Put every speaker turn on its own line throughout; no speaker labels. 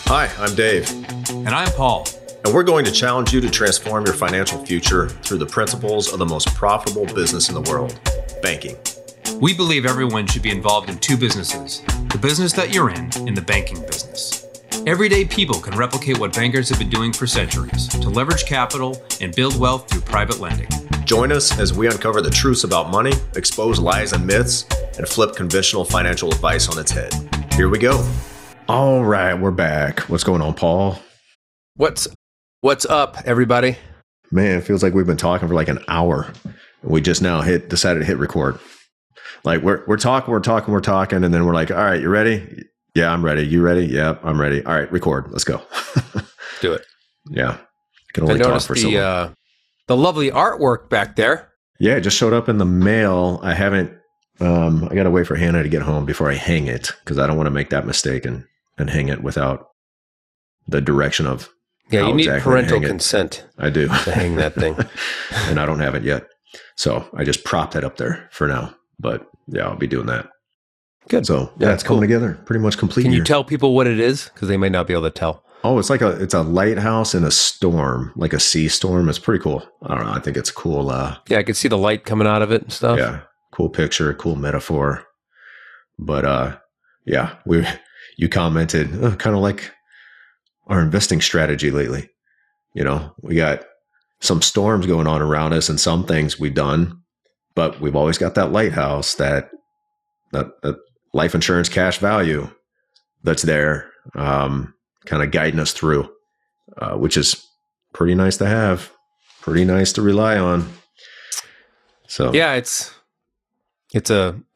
Hi, I'm Dave.
And I'm Paul.
And we're going to challenge you to transform your financial future through the principles of the most profitable business in the world, banking.
We believe everyone should be involved in two businesses, the business that you're in and the banking business. Everyday people can replicate what bankers have been doing for centuries to leverage capital and build wealth through private lending.
Join us as we uncover the truths about money, expose lies and myths, and flip conventional financial advice on its head. Here we go. All right, we're back. What's going on, Paul?
What's up, everybody?
Man, it feels like we've been talking for like an hour. We just now decided to hit record. Like we're talking, and then we're like, all right, you ready? Yeah, I'm ready. You ready? Yeah, I'm ready. All right, record. Let's go.
Do it.
Yeah. I can only talk for so long.
The lovely artwork back there.
Yeah, it just showed up in the mail. I haven't, I got to wait for Hannah to get home before I hang it because I don't want to make that mistake and hang it without the direction of
you need parental consent.
I do.
To hang that thing.
And I don't have it yet. So I just propped it up there for now. But yeah, I'll be doing that.
Good.
So yeah, it's coming together. Pretty much complete.
Can you tell people what it is? Because they may not be able to tell.
Oh, it's a lighthouse in a storm, like a sea storm. It's pretty cool. I don't know. I think it's cool.
Yeah, I could see the light coming out of it and stuff.
Yeah. Cool picture, cool metaphor. But yeah, you commented kind of like our investing strategy lately. You know, we got some storms going on around us and some things we've done, but we've always got that lighthouse, that life insurance cash value that's there, kind of guiding us through, which is pretty nice to have, pretty nice to rely on. So
yeah, it's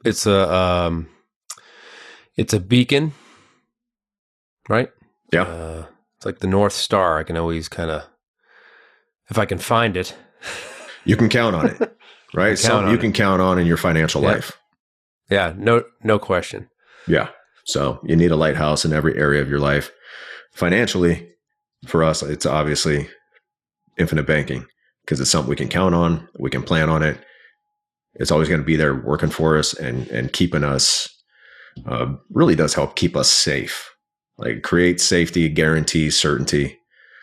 a beacon, right?
Yeah.
It's like the North Star. I can always kind of, if I can find it.
You can count on it, right? Something you can count on in your financial life.
Yeah, no question.
Yeah. So you need a lighthouse in every area of your life. Financially, for us, it's obviously infinite banking because it's something we can count on. We can plan on it. It's always going to be there working for us and keeping us, really does help keep us safe. Like create safety, guarantees certainty,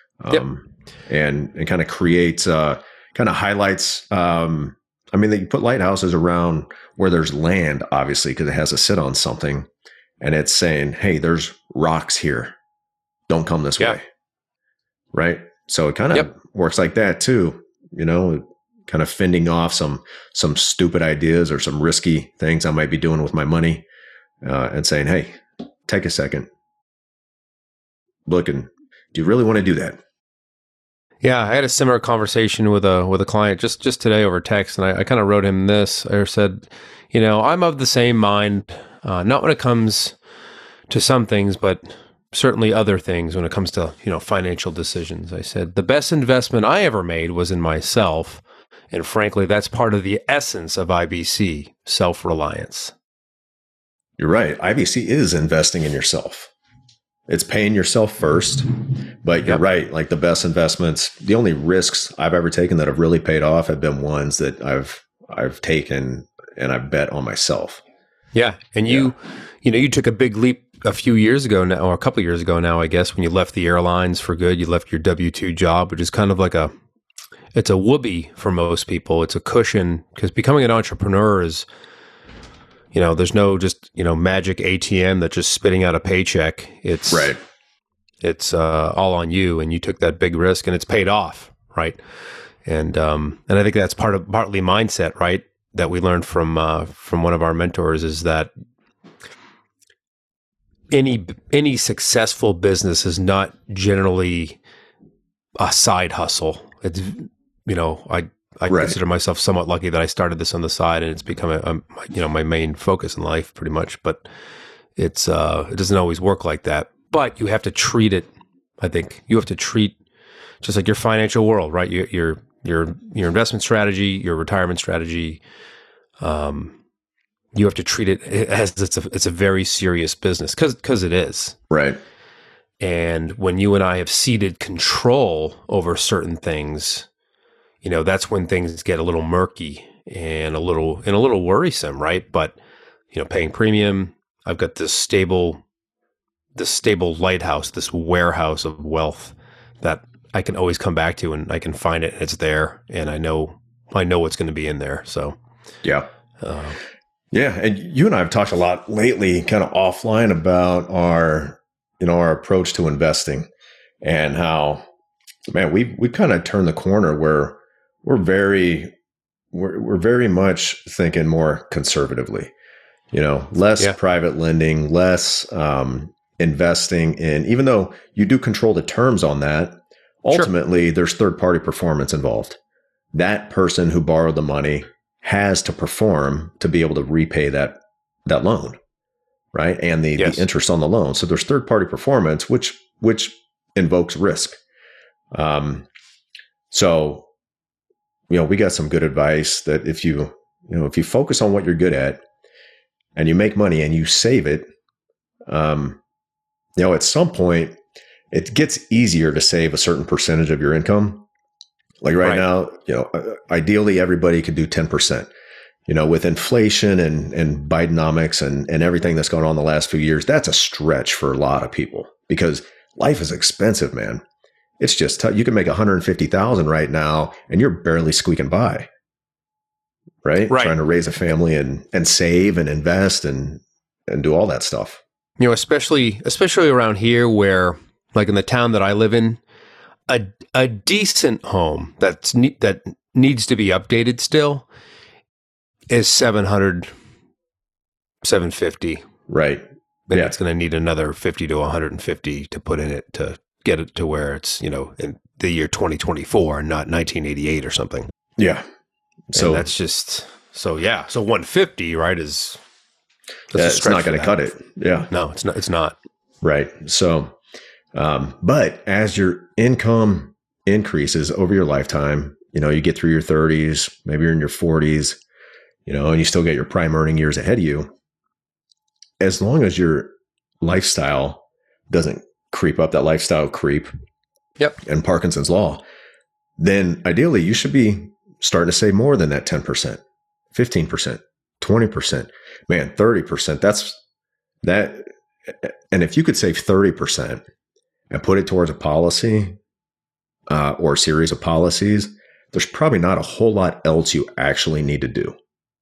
and kind of creates, kind of highlights. I mean, you put lighthouses around where there's land, obviously, because it has to sit on something, and it's saying, "Hey, there's rocks here. Don't come this way." Right. So it kind of works like that too. You know, kind of fending off some stupid ideas or some risky things I might be doing with my money, and saying, "Hey, take a second. Look, and do you really want to do that?"
Yeah, I had a similar conversation with a client just today over text, and I kind of wrote him this. I said, you know, I'm of the same mind, not when it comes to some things, but certainly other things when it comes to, you know, financial decisions. I said, the best investment I ever made was in myself, and frankly, that's part of the essence of IBC, self-reliance.
You're right. IBC is investing in yourself. It's paying yourself first, but you're right. Like the best investments, the only risks I've ever taken that have really paid off have been ones that I've taken and I bet on myself.
Yeah. And you took a big leap a few years ago now, or a couple of years ago now, I guess, when you left the airlines for good. You left your W-2 job, which is kind of like it's a whoopee for most people. It's a cushion because becoming an entrepreneur is, you know, there's no just, you know, magic ATM that's just spitting out a paycheck. It's
right.
It's all on you, and you took that big risk, and it's paid off, right? And I think that's partly mindset, right? That we learned from one of our mentors is that any successful business is not generally a side hustle. It's, you know, I consider myself somewhat lucky that I started this on the side, and it's become my main focus in life pretty much, but it doesn't always work like that. But you have to treat it, I think you have to treat just like your financial world, right? Your investment strategy, your retirement strategy, you have to treat it as it's a very serious business because it is.
Right.
And when you and I have ceded control over certain things, you know, that's when things get a little murky and a little worrisome, right? But, you know, paying premium, I've got this stable stable lighthouse, this warehouse of wealth that I can always come back to, and I can find it, and it's there, and I know what's going to be in there. So,
yeah. Yeah. And you and I have talked a lot lately, kind of offline, about our approach to investing, and how, man, we've kind of turned the corner where we're very much thinking more conservatively, less private lending, less investing in, even though you do control the terms on that, ultimately there's third-party performance involved. That person who borrowed the money has to perform to be able to repay that loan, right? And the interest on the loan. So there's third-party performance, which invokes risk. So, we got some good advice that if you focus on what you're good at and you make money and you save it, at some point it gets easier to save a certain percentage of your income. Like right now, ideally everybody could do 10%. With inflation and Bidenomics and everything that's going on the last few years, that's a stretch for a lot of people because life is expensive, man. It's just tough. You can make $150,000 right now and you're barely squeaking by, right? Trying to raise a family and save and invest and do all that stuff.
Especially around here, where, like in the town that I live in, a decent home that needs to be updated still is $700, $750.
Right.
Then it's going to need another $50 to $150 to put in it to get it to where it's, in the year 2024 and not 1988 or something.
Yeah. So
and that's just, so 150, right, it's
not going to cut it. Yeah.
No, it's not.
Right. So, but as your income increases over your lifetime, you get through your 30s, maybe you're in your 40s, and you still get your prime earning years ahead of you. As long as your lifestyle doesn't creep up, that lifestyle creep, and Parkinson's law, then ideally you should be starting to save more than that 10%, 15%, 20%, man, 30%. That's that. And if you could save 30% and put it towards a policy or a series of policies, there's probably not a whole lot else you actually need to do.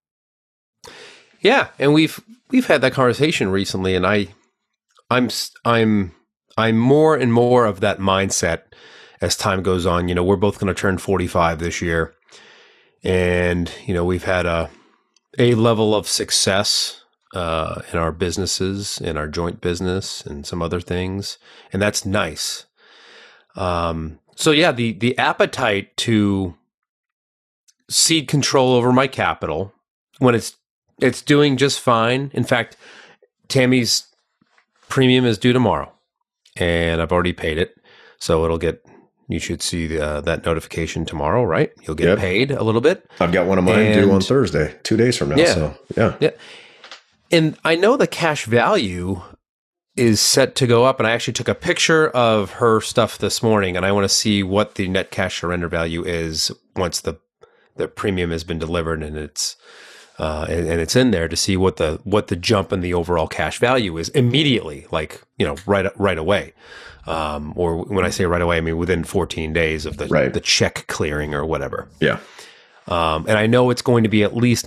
Yeah, and we've had that conversation recently, and I'm more and more of that mindset as time goes on. We're both going to turn 45 this year, and we've had a level of success in our businesses, in our joint business, and some other things, and that's nice. So the appetite to cede control over my capital when it's doing just fine. In fact, Tammy's premium is due tomorrow, and I've already paid it, so you should see that notification tomorrow, right? You'll get paid a little bit.
I've got one of mine due on Thursday, 2 days from now.
Yeah.
So yeah.
And I know the cash value is set to go up, and I actually took a picture of her stuff this morning, and I want to see what the net cash surrender value is once the premium has been delivered and it's in there, to see what the jump in the overall cash value is immediately, like right away. Or when I say right away, I mean within 14 days of the check clearing or whatever.
Yeah.
And I know it's going to be at least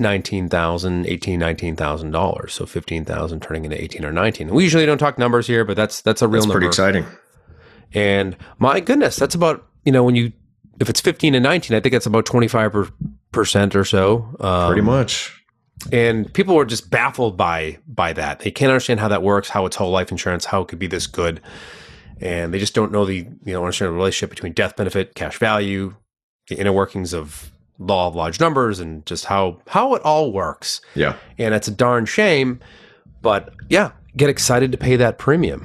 $19,000, so $15,000 turning into 18 or 19. We usually don't talk numbers here, but that's a real number.
Pretty exciting.
And my goodness, that's about, if it's 15 and 19, I think that's about 25% or so.
Pretty much.
And people are just baffled by that. They can't understand how that works, how it's whole life insurance, how it could be this good. And they just don't know understand the relationship between death benefit, cash value, the inner workings of law of large numbers, and just how it all works.
Yeah.
And it's a darn shame, but get excited to pay that premium.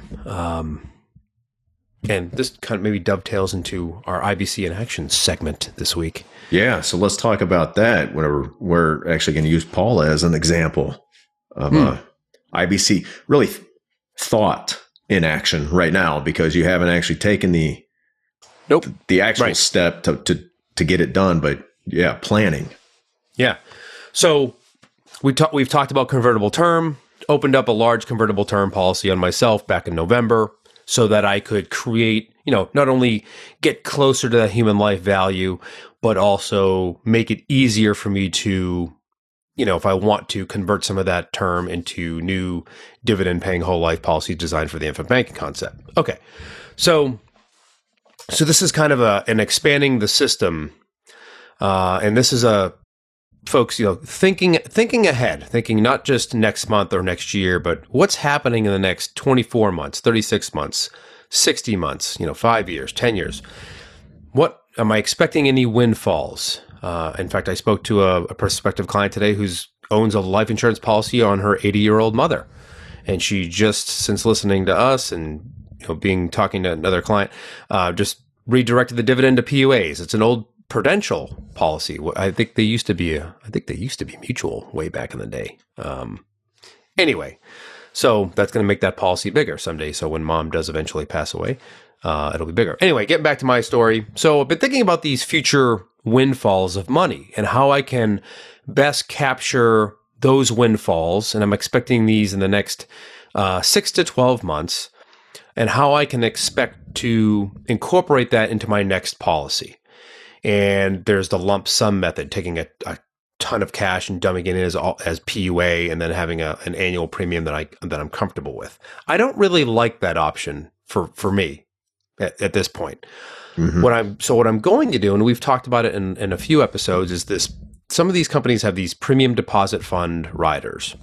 And this kind of maybe dovetails into our IBC in Action segment this week.
Yeah, so let's talk about that. We're actually going to use Paula as an example of IBC really thought in action right now, because you haven't actually taken the actual step to get it done, but planning.
Yeah. So we've talked about convertible term opened up a large convertible term policy on myself back in November so that I could create, not only get closer to that human life value, but also make it easier for me to, if I want to, convert some of that term into new dividend paying whole life policies designed for the infant banking concept. Okay. So this is kind of an expanding the system. And this is folks, thinking ahead, thinking not just next month or next year, but what's happening in the next 24 months, 36 months, 60 months, 5 years, 10 years. What am I expecting any windfalls? In fact, I spoke to a prospective client today who owns a life insurance policy on her 80-year-old mother. And she just, since listening to us and talking to another client, just redirected the dividend to PUAs. It's an old Prudential policy. I think they used to be mutual way back in the day. Anyway, so that's going to make that policy bigger someday. So when mom does eventually pass away, it'll be bigger. Anyway, getting back to my story. So I've been thinking about these future windfalls of money and how I can best capture those windfalls. And I'm expecting these in the next 6 to 12 months, and how I can expect to incorporate that into my next policy. And there's the lump sum method, taking a ton of cash and dumping it in as PUA, and then having an annual premium that I'm comfortable with. I don't really like that option for me at this point. Mm-hmm. What I'm going to do, and we've talked about it in a few episodes, is this: some of these companies have these premium deposit fund riders.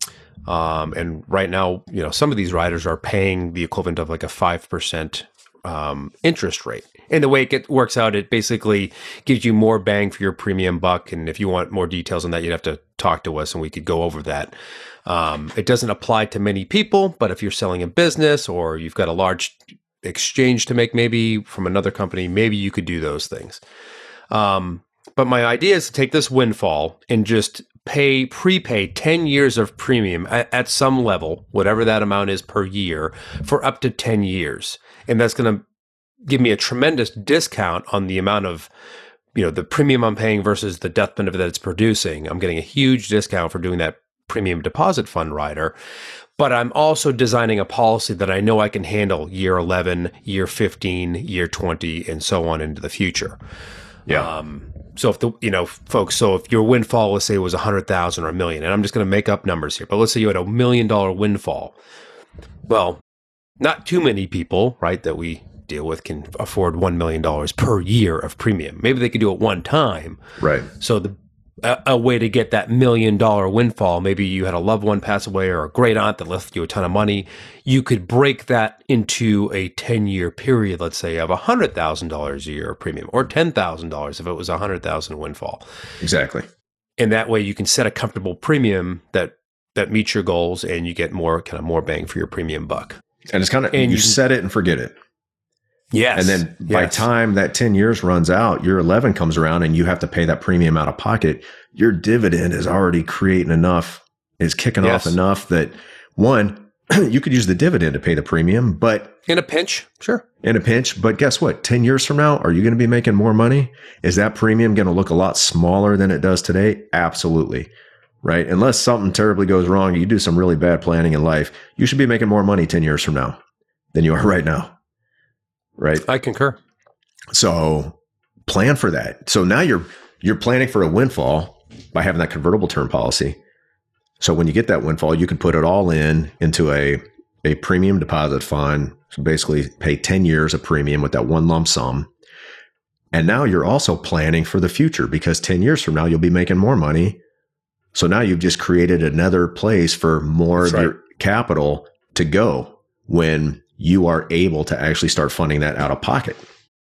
And right now, some of these riders are paying the equivalent of like a 5% interest rate. And the way it works out, it basically gives you more bang for your premium buck. And if you want more details on that, you'd have to talk to us and we could go over that. It doesn't apply to many people, but if you're selling a business or you've got a large exchange to make, maybe from another company, maybe you could do those things. But my idea is to take this windfall and just prepay 10 years of premium at some level, whatever that amount is per year, for up to 10 years. And that's going to give me a tremendous discount on the amount of, the premium I'm paying versus the death benefit that it's producing. I'm getting a huge discount for doing that premium deposit fund rider. But I'm also designing a policy that I know I can handle year 11, year 15, year 20, and so on into the future. Yeah. So if your windfall, let's say it was 100,000 or $1 million, and I'm just going to make up numbers here, but let's say you had $1 million windfall. Well, not too many people, right, that we deal with can afford $1 million per year of premium. Maybe they could do it one time. Right. So a way to get that $1 million windfall, maybe you had a loved one pass away or a great aunt that left you a ton of money. You could break that into a 10-year period, let's say, of $100,000 a year of premium, or $10,000 if it was $100,000 windfall. Exactly. And that way you can set a comfortable premium that meets your goals, and you get more bang for your premium buck. And it's kind of, you set it and forget it. Yes. And then by time that 10 years runs out, year 11 comes around and you have to pay that premium out of pocket. Your dividend is already creating enough, is kicking off enough that, one, you could use the dividend to pay the premium, but in a pinch, sure. In a pinch. But guess what? 10 years from now, are you going to be making more money? Is that premium going to look a lot smaller than it does today? Absolutely. Right. Unless something terribly goes wrong, you do some really bad planning in life, you should be making more money 10 years from now than you are right now. Right. I concur. So plan for that. So now you're planning for a windfall by having that convertible term policy. So when you get that windfall, you can put it all into a premium deposit fund. So basically pay 10 years of premium with that one lump sum. And now you're also planning for the future, because 10 years from now, you'll be making more money. So now you've just created another place for more of your capital to go when you are able to actually start funding that out of pocket.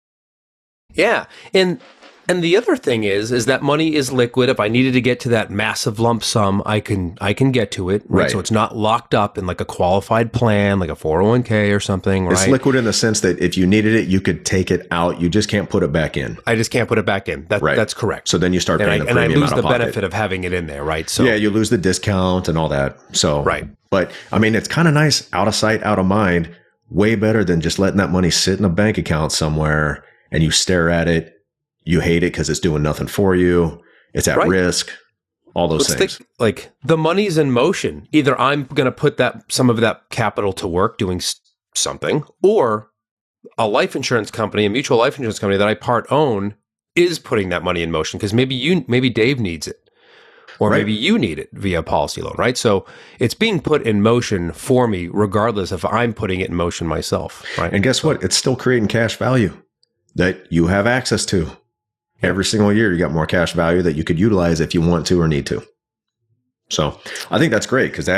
Yeah. And the other thing is that money is liquid. If I needed to get to that massive lump sum, I can get to it. Right. So it's not locked up in like a qualified plan, like a 401k or something. Right. It's liquid in the sense that if you needed it, you could take it out. You just can't put it back in. I just can't put it back in. That's correct. So then you start paying the premium out of pocket. And I lose the benefit of having it in there, right? So yeah, you lose the discount and all that. So right. But I mean, it's kind of nice, out of sight, out of mind. Way better than just letting that money sit in a bank account somewhere and you stare at it. You hate it because it's doing nothing for you. It's at risk.
all those things.
Like the money's in motion. Either I'm going to put some of that capital to work doing something, or a life insurance company, a mutual life insurance company that I part own, is putting that money in motion because maybe Dave needs it, or maybe you need it via policy loan, right? So it's being put in motion for me, regardless if I'm putting it in motion myself, right?
And guess what? It's still creating cash value that you have access to. Every single year, you got more cash value that you could utilize if you want to or need to. So I think that's great because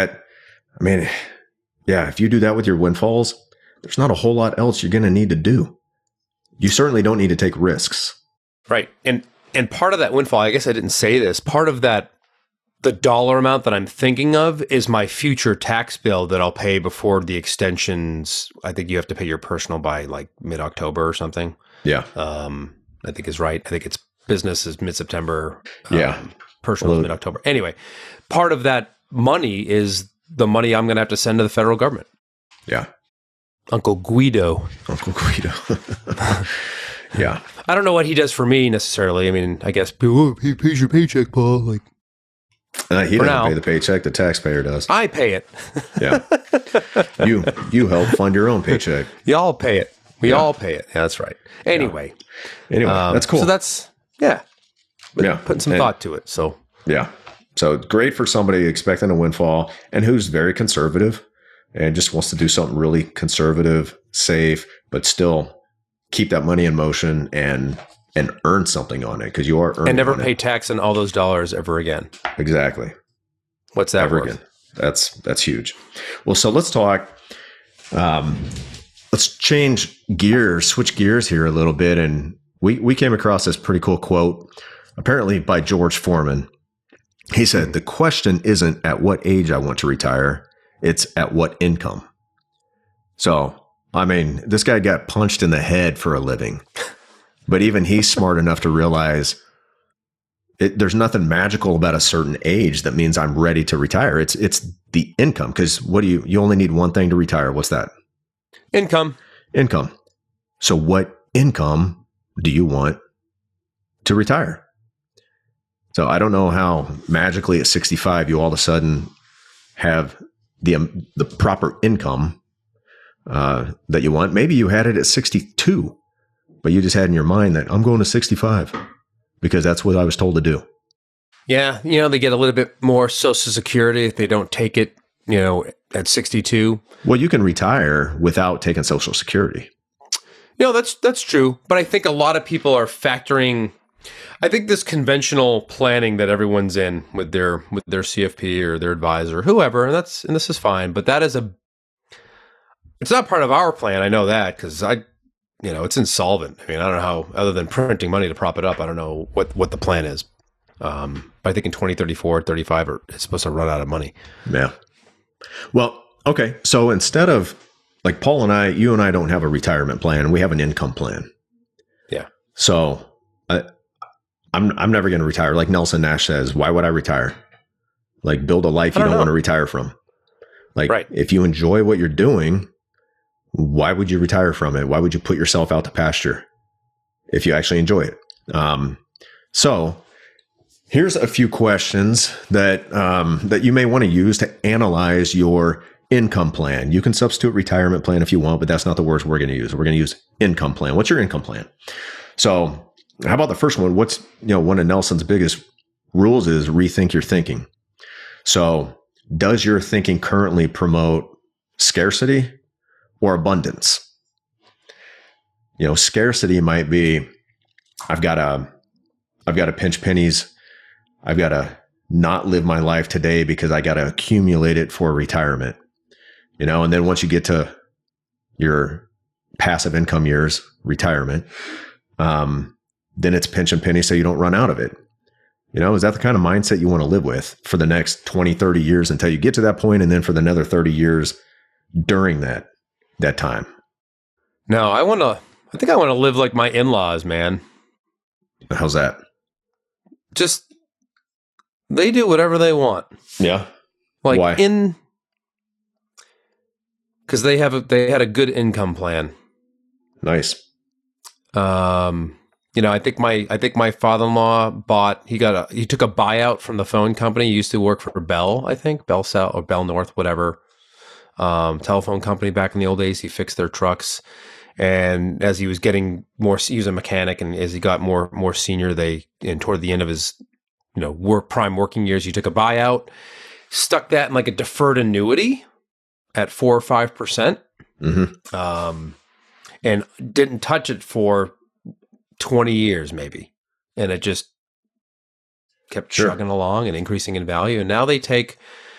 if you do that with your windfalls, there's not a whole lot else you're going to need to do. You certainly don't need to take risks.
Right. And part of that windfall, I guess I didn't say this, part of that, the dollar amount that I'm thinking of is my future tax bill that I'll pay before the extensions. I think you have to pay your personal by like mid-October or something.
Yeah.
I think is right. I think it's business is mid-September. Personal is mid-October. Anyway, part of that money is the money I'm going to have to send to the federal government.
Yeah.
Uncle Guido.
Yeah.
I don't know what he does for me necessarily. I mean, I guess he pays your paycheck, Paul. Like,
he doesn't pay the paycheck. The taxpayer does.
I pay it.
Yeah. You help fund your own paycheck.
Y'all pay it. We all pay it. Yeah, that's right. Anyway,
that's cool.
So that's putting some thought to it. So
so great for somebody expecting a windfall and who's very conservative and just wants to do something really conservative, safe, but still keep that money in motion and earn something on it because you are earning.
And never pay tax on all those dollars ever again.
Exactly.
What's that
ever
worth?
Again? That's huge. Well, so let's talk. Let's switch gears here a little bit. And we came across this pretty cool quote, apparently by George Foreman. He said, "The question isn't at what age I want to retire, it's at what income." So, this guy got punched in the head for a living, but even he's smart enough to realize there's nothing magical about a certain age that means I'm ready to retire. It's the income. Because you only need one thing to retire. What's that?
Income.
So what income do you want to retire? So I don't know how magically at 65 you all of a sudden have the proper income that you want. Maybe you had it at 62, but you just had in your mind that I'm going to 65 because that's what I was told to do.
Yeah, they get a little bit more Social Security if they don't take it, at 62.
Well, you can retire without taking Social Security.
That's true. But I think a lot of people are factoring. I think this conventional planning that everyone's in with their CFP or their advisor, whoever, and this is fine. But that is it's not part of our plan. I know that because it's insolvent. I don't know how, other than printing money to prop it up, I don't know what the plan is. But I think in 2034, 35, it's supposed to run out of money.
Yeah. Well, okay. So instead of like Paul and you and I don't have a retirement plan. We have an income plan.
Yeah.
So I'm never going to retire. Like Nelson Nash says, why would I retire? Like build a life you don't want to retire from. Like if you enjoy what you're doing, why would you retire from it? Why would you put yourself out to pasture if you actually enjoy it? So here's a few questions that you may want to use to analyze your income plan. You can substitute retirement plan if you want, but that's not the words we're going to use. We're going to use income plan. What's your income plan? So how about the first one? What's, one of Nelson's biggest rules is rethink your thinking. So does your thinking currently promote scarcity or abundance? Scarcity might be, I've got to pinch pennies. I've got to not live my life today because I got to accumulate it for retirement. And then once you get to your passive income years, retirement, then it's pinch and penny so you don't run out of it. Is that the kind of mindset you want to live with for the next 20, 30 years until you get to that point, and then for the another 30 years during that time?
No, I think I want to live like my in-laws, man.
How's that?
Just, they do whatever they want.
Yeah.
Like
why?
Because they had a good income plan.
Nice.
I think my father-in-law he took a buyout from the phone company. He used to work for Bell, I think, Bell South or Bell North, whatever, telephone company back in the old days. He fixed their trucks. And as he was getting more, he was a mechanic, and as he got more senior, and toward the end of his, prime working years, he took a buyout, stuck that in like a deferred annuity at 4 or 5%, and didn't touch it for 20 years maybe, and it just kept chugging along and increasing in value. And now they take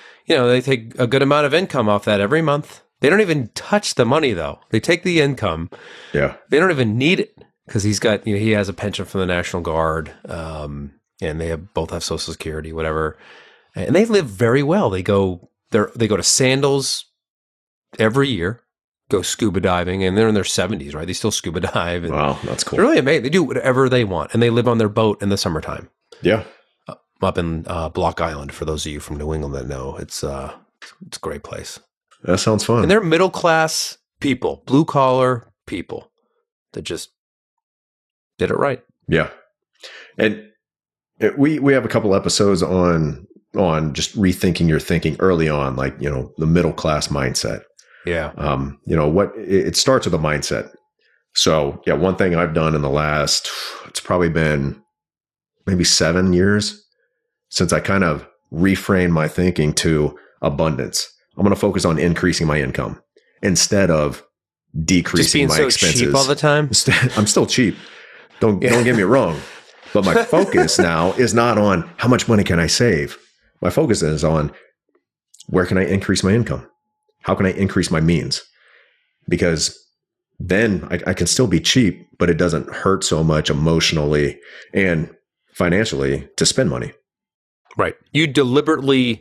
a good amount of income off that every month. They don't even touch the money though. They take the income. Yeah. They don't even need it because he has a pension from the National Guard, and they both have Social Security, whatever, and they live very well. They go to Sandals every year, go scuba diving, and they're in their 70s, right? They still scuba dive. And
wow, that's cool.
They're really amazing. They do whatever they want, and they live on their boat in the summertime.
Yeah.
Up in Block Island, for those of you from New England that know, it's a great place.
That sounds fun.
And they're middle class people, blue collar people that just did it right.
Yeah. And we have a couple episodes on just rethinking your thinking early on, like, the middle class mindset.
Yeah.
It starts with a mindset. So yeah, one thing I've done in the last, it's probably been maybe 7 years since I kind of reframed my thinking to abundance. I'm going to focus on increasing my income instead of decreasing my expenses.
Cheap all the time.
I'm still cheap. Don't get me wrong. But my focus now is not on how much money can I save. My focus is on where can I increase my income? How can I increase my means? Because then I can still be cheap, but it doesn't hurt so much emotionally and financially to spend money.
Right. You deliberately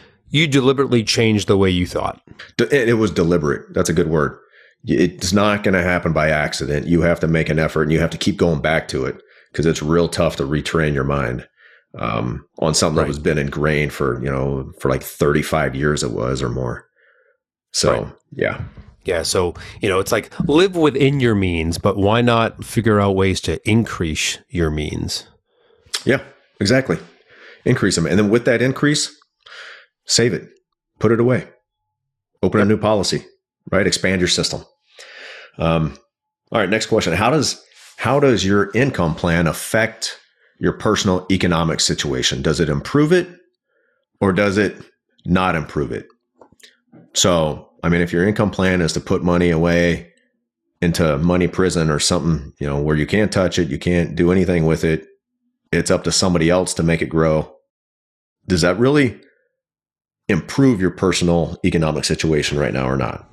changed the way you thought.
It was deliberate. That's a good word. It's not going to happen by accident. You have to make an effort, and you have to keep going back to it, because it's real tough to retrain your mind on something that has been ingrained for like 35 years it was or more. So, yeah.
Yeah. So, it's like live within your means, but why not figure out ways to increase your means?
Yeah, exactly. Increase them. And then with that increase, save it, put it away, open a new policy, right? Expand your system. All right. Next question. How does your income plan affect your personal economic situation? Does it improve it, or does it not improve it? So, if your income plan is to put money away into money prison or something, where you can't touch it, you can't do anything with it, it's up to somebody else to make it grow. Does that really improve your personal economic situation right now or not?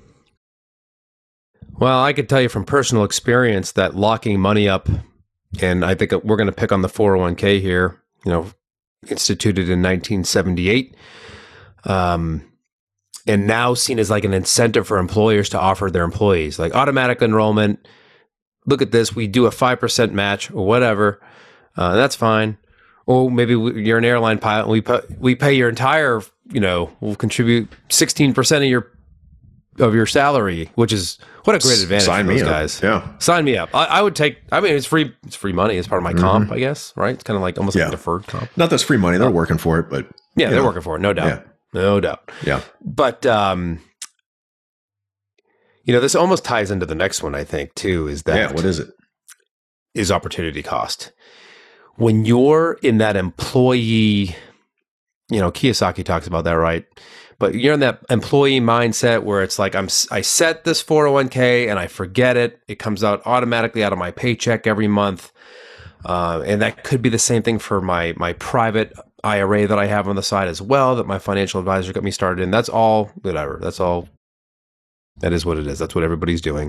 Well, I could tell you from personal experience that locking money up, and I think we're going to pick on the 401k here, instituted in 1978, and now seen as like an incentive for employers to offer their employees, like automatic enrollment. Look at this, we do a 5% match or whatever. That's fine. Or maybe you're an airline pilot and we pay your entire, we'll contribute 16% of your salary, which is what a great advantage for those guys.
Yeah.
Sign me up. I would take, it's free money. It's part of my comp, I guess, right? It's kind of like almost like a deferred comp.
Not that's free money. They're working for it, but
yeah, they're working for it. No doubt.
Yeah.
No doubt.
Yeah.
But, this almost ties into the next one, I think, too, is that.
Yeah. What is it?
Is opportunity cost. When you're in that employee, Kiyosaki talks about that, right? But you're in that employee mindset where it's like, I set this 401k and I forget it. It comes out automatically out of my paycheck every month. And that could be the same thing for my private IRA that I have on the side as well, that my financial advisor got me started in. That's all, whatever. That is what it is. That's what everybody's doing.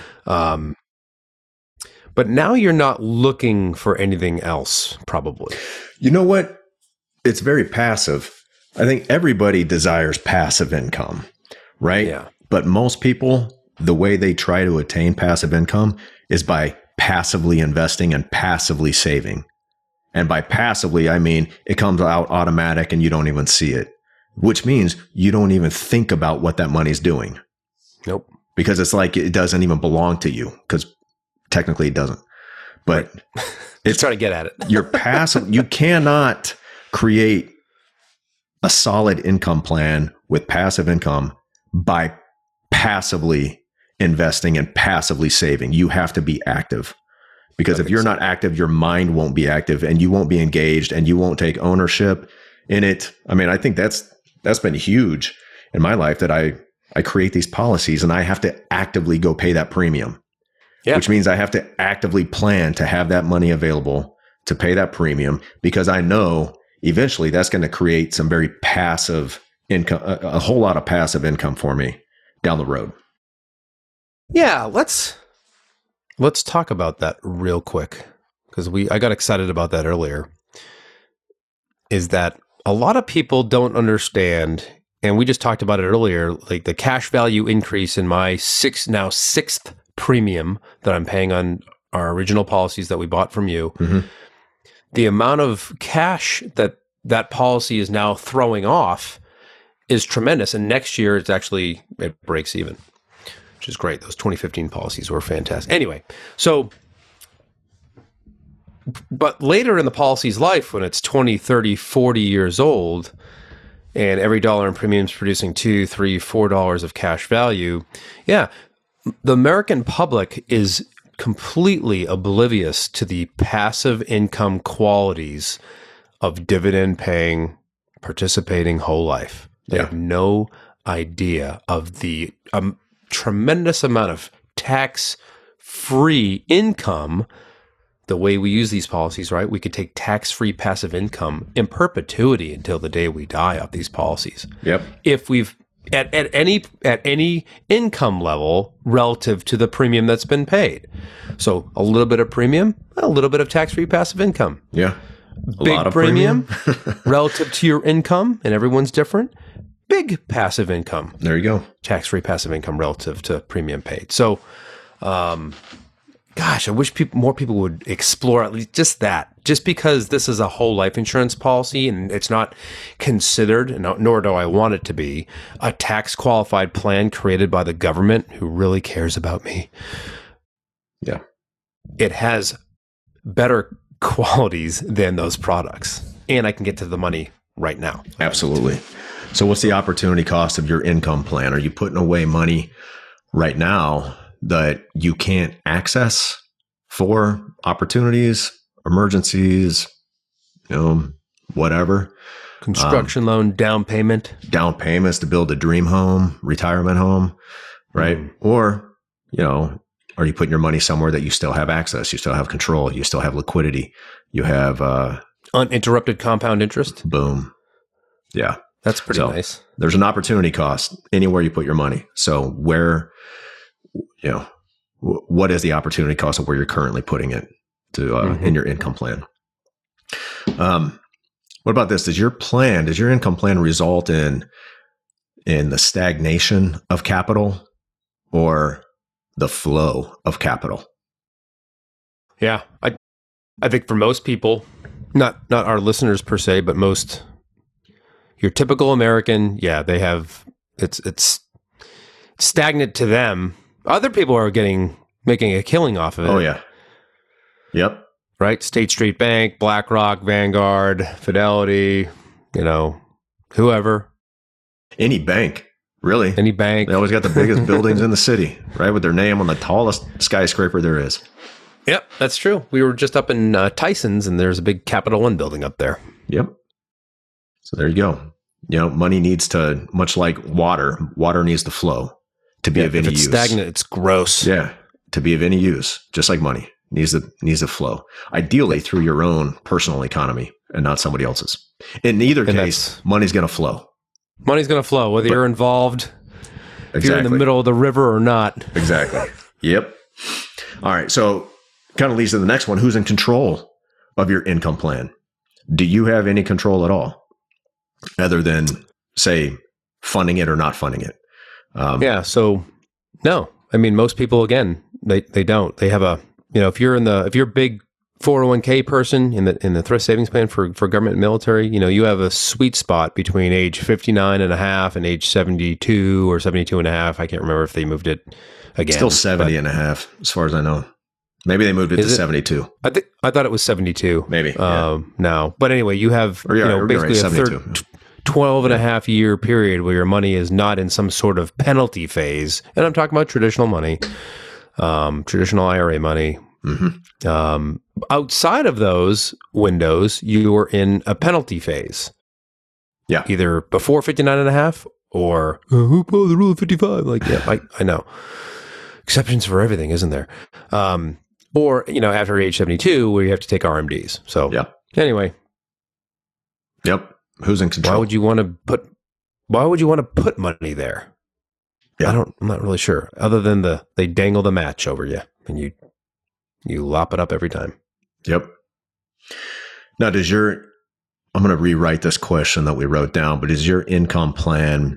But now you're not looking for anything else, probably.
You know what? It's very passive. I think everybody desires passive income, right?
Yeah.
But most people, the way they try to attain passive income is by passively investing and passively saving. And by passively, I mean it comes out automatic and you don't even see it, which means you don't even think about what that money's doing.
Nope.
Because it's like it doesn't even belong to you, because technically it doesn't. but
It's trying to get at it.
you're passive. You cannot create a solid income plan with passive income by passively investing and passively saving. You have to be active, because if you're not active, your mind won't be active and you won't be engaged and you won't take ownership in it. I mean, I think that's been huge in my life, that I create these policies and I have to actively go pay that premium, which means I have to actively plan to have that money available to pay that premium, because I know eventually that's going to create some very passive income, a whole lot of passive income for me down the road.
Yeah, let's talk about that real quick, because I got excited about that earlier. Is that a lot of people don't understand, and we just talked about it earlier, like the cash value increase in my sixth premium that I'm paying on our original policies that we bought from you.
Mm-hmm.
The amount of cash that policy is now throwing off is tremendous. And next year it breaks even, which is great. Those 2015 policies were fantastic. Anyway, but later in the policy's life, when it's 20, 30, 40 years old, and every dollar in premium is producing $2, $3, $4 of cash value, the American public is completely oblivious to the passive income qualities of dividend-paying, participating whole life. They have no idea of the tremendous amount of tax-free income. The way we use these policies, right? We could take tax-free passive income in perpetuity until the day we die off these policies.
Yep.
If we've at any income level relative to the premium that's been paid. So a little bit of premium, a little bit of tax-free passive income.
Yeah.
Big premium relative to your income, and everyone's different. Big passive income.
There you go.
Tax-free passive income relative to premium paid. So, gosh, I wish more people would explore at least just that. Just because this is a whole life insurance policy and it's not considered, nor do I want it to be, a tax-qualified plan created by the government who really cares about me.
Yeah.
It has better qualities than those products. And I can get to the money right now.
Absolutely. So what's the opportunity cost of your income plan? Are you putting away money right now that you can't access for opportunities, emergencies, whatever?
Construction loan, down payments
to build a dream home, retirement home, right? Or, are you putting your money somewhere that you still have access, you still have control, you still have liquidity, you have
uninterrupted compound interest?
Boom. Yeah.
That's pretty nice.
There's an opportunity cost anywhere you put your money. So what is the opportunity cost of where you're currently putting it to in your income plan? What about this? Does your income plan result in the stagnation of capital or the flow of capital?
Yeah, I think for most people, not our listeners per se, but your typical American, they have it's stagnant to them. Other people are making a killing off of it.
Oh yeah. Yep.
Right? State Street Bank, BlackRock, Vanguard, Fidelity, whoever.
Any bank, really.
Any bank.
They always got the biggest buildings in the city, right? With their name on the tallest skyscraper there is.
Yep, that's true. We were just up in Tyson's, and there's a big Capital One building up there.
Yep. So there you go. Money needs to, much like water needs to flow to be of any use.
If it's stagnant, it's gross.
Yeah, to be of any use, just like money needs to flow. Ideally through your own personal economy and not somebody else's. In either case, money's going to flow.
Money's going to flow, whether you're involved, if you're in the middle of the river or not.
Exactly. Yep. All right. So kind of leads to the next one. Who's in control of your income plan? Do you have any control at all? Other than, say, funding it or not funding it?
So no. I mean, most people, again, they don't. They have if you're a big 401k person in the thrift savings plan for government and military, you have a sweet spot between age 59 and a half and age 72 or 72 and a half. I can't remember if they moved it again.
Still 70 and a half, as far as I know. Maybe they moved it
Is
to
it?
72.
I thought it was 72.
Maybe.
Now. But anyway, you have
Or, yeah,
basically
right,
a
72.
third 12 and a half year period where your money is not in some sort of penalty phase. And I'm talking about traditional money, traditional IRA money.
Mm-hmm.
Outside of those windows, you are in a penalty phase.
Yeah.
Either before 59 and a half or who pulled the rule of 55? Like, yeah, I know. Exceptions for everything, isn't there? Or, after age 72 where you have to take RMDs. So anyway.
Yep. Who's in control?
Why would you want to put money there?
Yeah.
I'm not really sure. Other than they dangle the match over you and you lop it up every time.
Yep. Now, I'm going to rewrite this question that we wrote down, but is your income plan,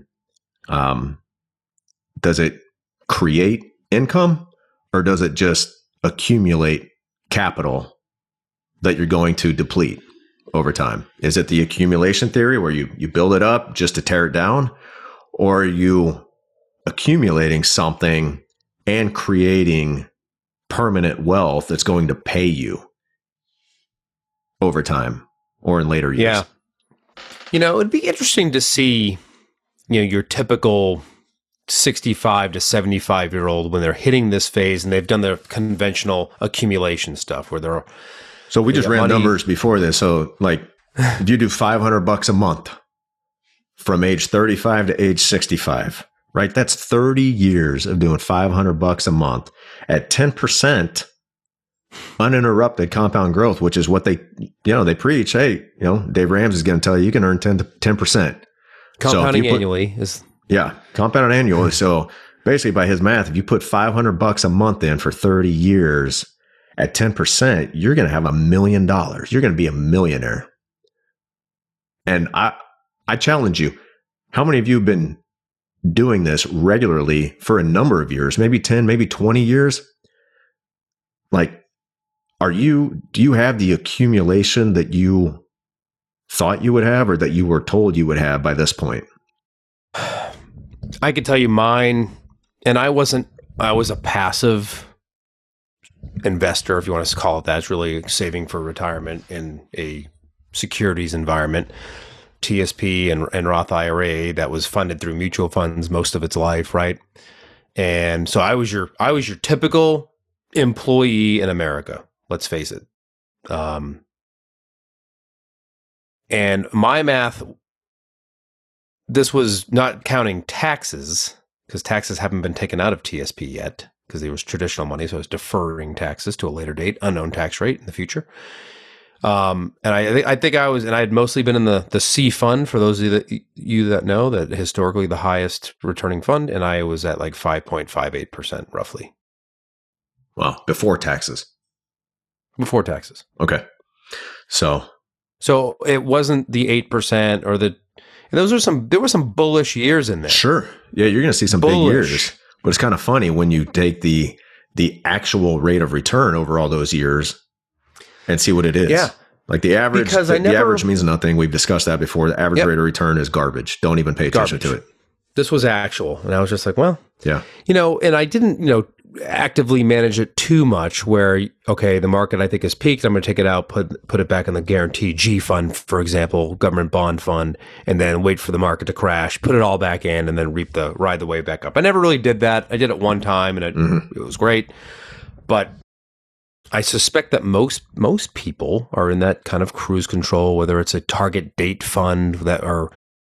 does it create income or does it just accumulate capital that you're going to deplete over time? Is it the accumulation theory where you build it up just to tear it down, or are you accumulating something and creating permanent wealth that's going to pay you over time or in later years?
Yeah. It'd be interesting to see, your typical 65 to 75-year-old when they're hitting this phase and they've done their conventional accumulation stuff where they're.
So we just ran numbers before this. So like if you do $500 a month from age 35 to age 65, right? That's 30 years of doing $500 a month at 10% uninterrupted compound growth, which is what they preach. Hey, Dave Ramsey is going to tell you can earn 10%.
Compounding annually is.
Yeah. Compounded annually. So basically by his math, if you put $500 a month in for 30 years at 10%, you're going to have $1 million. You're going to be a millionaire. And I challenge you. How many of you have been doing this regularly for a number of years, maybe 10, maybe 20 years? Like, do you have the accumulation that you thought you would have or that you were told you would have by this point?
I could tell you mine, and I was a passive investor, if you want to call it that. It's really saving for retirement in a securities environment. TSP and Roth IRA that was funded through mutual funds most of its life, right? And so I was your typical employee in America. Let's face it. And my math, this was not counting taxes because taxes haven't been taken out of TSP yet because it was traditional money. So I was deferring taxes to a later date, unknown tax rate in the future. And I think I had mostly been in the C fund for those of you that know that historically the highest returning fund. And I was at like 5.58% roughly.
Wow. Before taxes.
Before taxes.
Okay. So
it wasn't the 8% or there were some bullish years in there.
Sure. Yeah. You're going to see some big years, but it's kind of funny when you take the actual rate of return over all those years and see what it is.
Yeah.
Like the average, the average means nothing. We've discussed that before. The average rate of return is garbage. Don't even pay attention to it.
This was actual. And I was just like, well,
yeah.
And I didn't, actively manage it too much where, okay, the market I think is peaked. I'm going to take it out, put it back in the guarantee G fund, for example, government bond fund, and then wait for the market to crash, put it all back in and then ride the wave back up. I never really did that. I did it one time and it was great. But I suspect that most people are in that kind of cruise control, whether it's a target date fund that are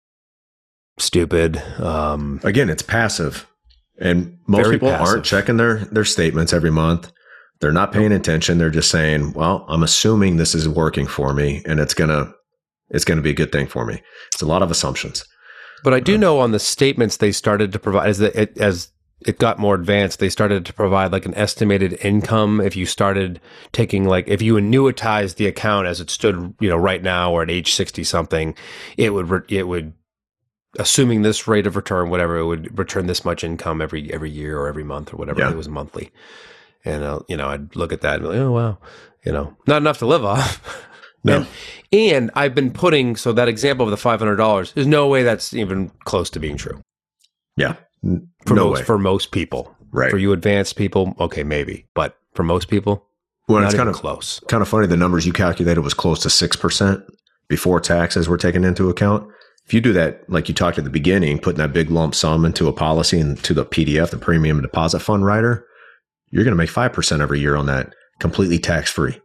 stupid.
Again, it's passive. And most people aren't checking their statements every month. They're not paying attention. They're just saying, well, I'm assuming this is working for me and it's going to be a good thing for me. It's a lot of assumptions.
But I do know on the statements they started to provide as it got more advanced, they started to provide like an estimated income. If you started taking if you annuitized the account as it stood, right now or at age 60 something, it would assuming this rate of return, whatever, it would return this much income every year or every month or whatever. Yeah. It was monthly. And, I'd look at that and be like, oh, wow, not enough to live off.
No.
And I've been putting, so that example of the $500, there's no way that's even close to being true.
Yeah.
For most people.
Right.
For you advanced people, okay, maybe. But for most people.
Well,
Not
it's
even
kind of
close.
Kind of funny. The numbers you calculated was close to 6% before taxes were taken into account. If you do that, like you talked at the beginning, putting that big lump sum into a policy and to the PDF, the premium deposit fund rider, you're going to make 5% every year on that, completely tax free.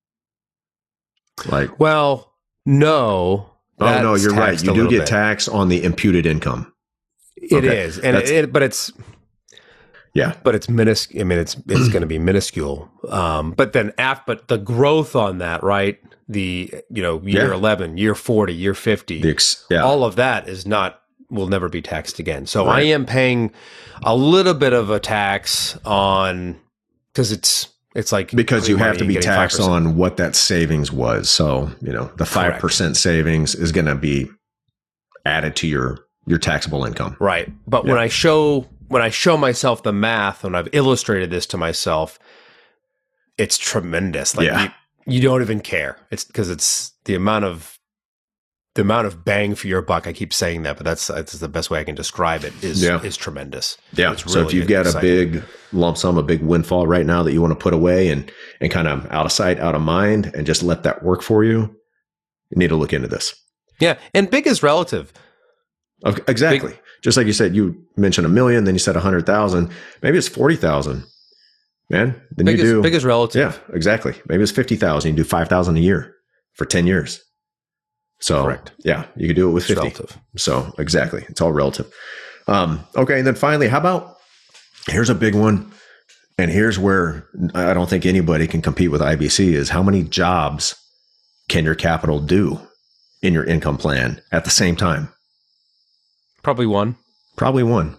Like,
Well, no.
oh no, you're right.
taxed
You
a
do
little
get
bit.
taxed on the imputed income.
It
Okay.
is, and but it's
Yeah,
minuscule. I mean, it's going to be minuscule. But then but the growth on that, right? The year
Yeah.
11, year 40, year 50, all of that will never be taxed again. So
Right.
I am paying a little bit of a tax on because it's like
because you
putting
have
money
to
and
be
getting
taxed
5%.
on what that savings was. So, the 5% savings is going to be added to your taxable income.
Right. But when I show myself the math, when I've illustrated this to myself, it's tremendous. Like you don't even care. It's because it's the amount of bang for your buck. I keep saying that, but that's the best way I can describe it is tremendous.
Yeah.
It's
So if
really
you've got
exciting.
a big lump sum, a big windfall right now that you want to put away and kind of out of sight, out of mind, and just let that work for you, you need to look into this.
Yeah. And big is relative.
Exactly. Just like you said, you mentioned 1 million, then you said 100,000. Maybe it's 40,000, man. Then
Big is relative.
Yeah, exactly. Maybe it's 50,000. You do 5,000 a year for 10 years. So,
Correct.
Yeah, you could do it with 50.
Relative.
So, exactly. It's all relative. Okay. And then finally, here's a big one. And here's where I don't think anybody can compete with IBC is how many jobs can your capital do in your income plan at the same time?
Probably one.
Probably one.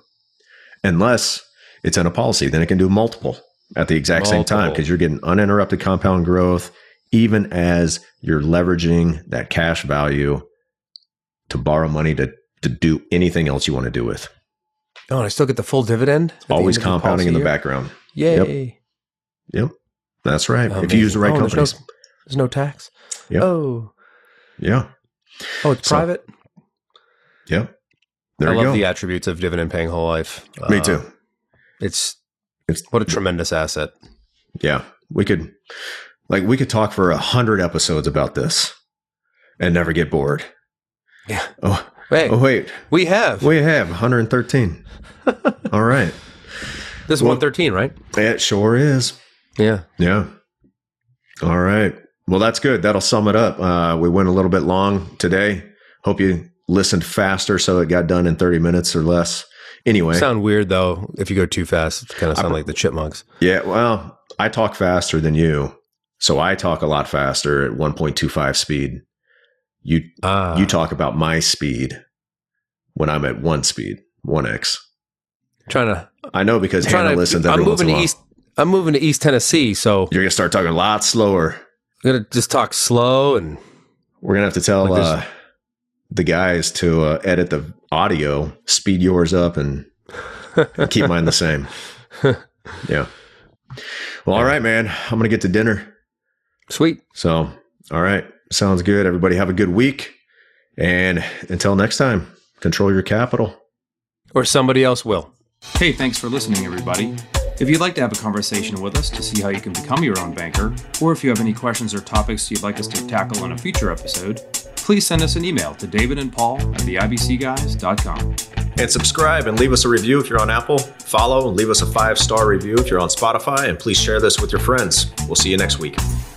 Unless it's in a policy, then it can do multiple at the exact same time because you're getting uninterrupted compound growth, even as you're leveraging that cash value to borrow money to do anything else you want to do with.
Oh, and I still get the full dividend? At the
Always
end of the
compounding in the
policy year?
background.
Yay.
Yep. That's right. If
Amazing.
you use the right companies.
There's no tax.
Yep.
Oh.
Yeah.
Oh, it's private?
Yep. There
I
you
love
go.
the attributes of dividend paying whole life.
Me too.
It's what a tremendous asset.
Yeah. We could talk for 100 episodes about this and never get bored.
Yeah.
Oh,
Wait.
wait.
We have
113. All right.
this is 113, right?
It sure is.
Yeah.
Yeah. All right. Well, that's good. That'll sum it up. We went a little bit long today. Hope you listened faster so it got done in 30 minutes or less. Anyway.
Sound weird though if you go too fast. It kind of sound like the chipmunks.
Yeah. Well, I talk faster than you. So I talk a lot faster at 1.25 speed. You talk about my speed when I'm at 1x. I know because Hannah listens every once in a while.
I'm moving to East Tennessee, so
You're going to start talking a lot slower.
I'm going to just talk slow and
We're going to have to tell the guys to edit the audio, speed yours up and keep mine the same. Yeah. Well, all right, man. I'm going to get to dinner.
Sweet.
So, all right. Sounds good. Everybody have a good week. And until next time, control your capital.
Or somebody else will.
Hey, thanks for listening, everybody. If you'd like to have a conversation with us to see how you can become your own banker, or if you have any questions or topics you'd like us to tackle in a future episode, please send us an email to davidandpaul@theibcguys.com.
And subscribe and leave us a review if you're on Apple. Follow and leave us a 5-star review if you're on Spotify. And please share this with your friends. We'll see you next week.